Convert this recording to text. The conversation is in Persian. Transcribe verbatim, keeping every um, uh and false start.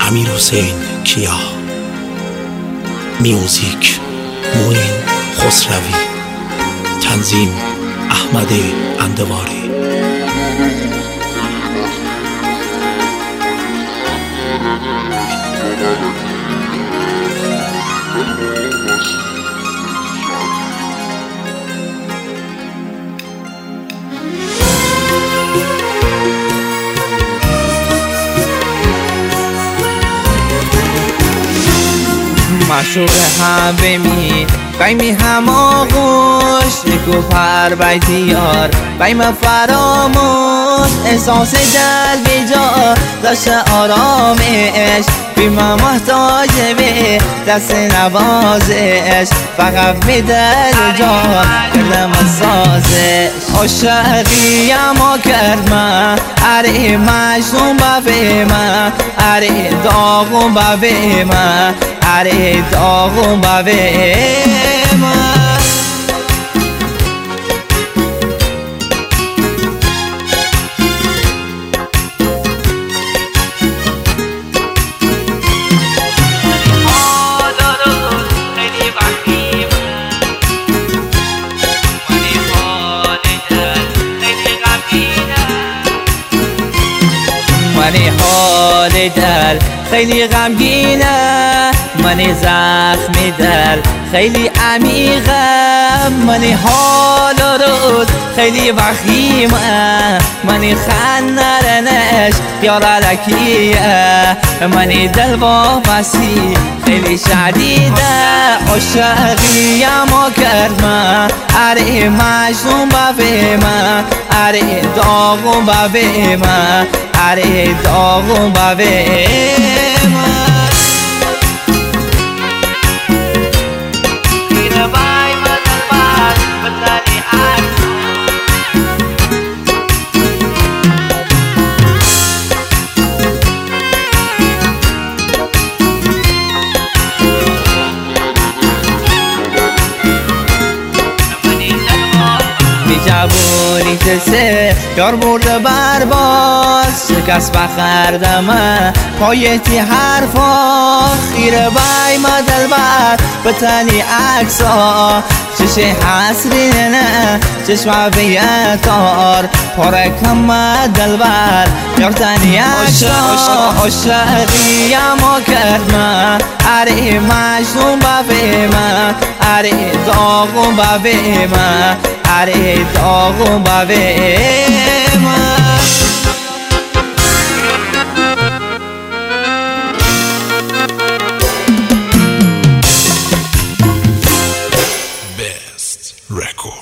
امیر حسین کیا، میوزیک معین خسروی، تنظیم احمد اندواری. معشوق هم بمی قیمی هم آغوش شکو پر بیتیار قیم فراموش احساس دل بیجا داشت آرامش بیما محتاج به دست نوازش فقط به دل جا کردم سازش عاشقی اما کردم اره مجنون به من اره داغون به من اره داغون به من منی حال دل خیلی غمگینه منی زخم دل خیلی عمیقه منی حال روز خیلی وخیمه منی خنرنش یار لکیه منی دل وابستی خیلی شدیده عاشقی اما کردم اره مجنون به من اره داغون به من اره داغون به من جوونی تسه یار مرده برباز شکست بخردمه پایتی حرفا خیره بای مدل بر بتنی عکسا چشه حسری نه چشم بیتار پارکم دل بر یار تنی عکسا عاشقی اما کردم اره مجنون به من اره داغون به من اره داغون به من Best record.